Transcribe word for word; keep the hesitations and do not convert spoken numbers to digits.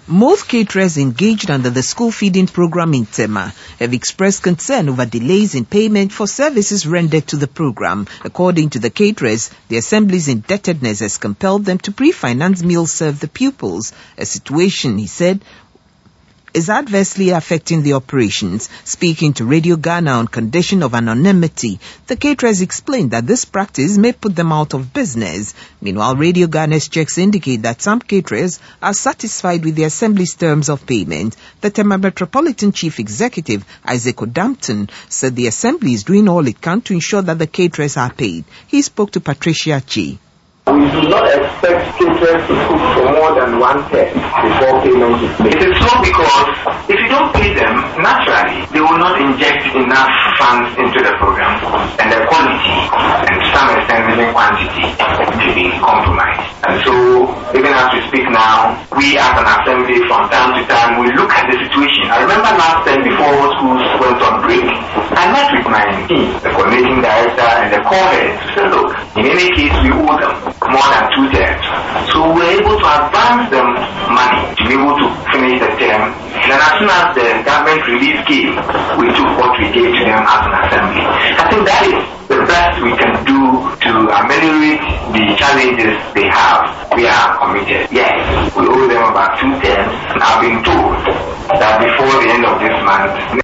Most caterers engaged under the school feeding program in Tema have expressed concern over delays in payment for services rendered to the program. According to the caterers, the assembly's indebtedness has compelled them to pre-finance meals served the pupils, a situation, he said, is adversely affecting the operations. Speaking to Radio Ghana on condition of anonymity, the caterers explained that this practice may put them out of business. Meanwhile, Radio Ghana's checks indicate that some caterers are satisfied with the Assembly's terms of payment. The Tema Metropolitan Chief Executive, Isaac Odampton, said the Assembly is doing all it can to ensure that the caterers are paid. He spoke to Patricia Chi. We do not expect caterers to cook for more than one third before payment is made. It is so because if you don't pay them, naturally, they will not inject enough funds into the program, and the quality and to some extent even quantity may be compromised. And so, even as we speak now, we as an assembly from time to time, we look at the situation. I remember last time before schools went on break, I met with my team, the coordinating director and the core head, to say, look, in any case, we owe them more than two thirds. So we were able to advance them money to be able to finish the term. Then as soon as the government relief came, we took what we gave to them as an assembly. I think that is the best we can do to ameliorate the challenges they have. We are committed. Yes, we owe them about two thirds, and I've been told that before the end of this month,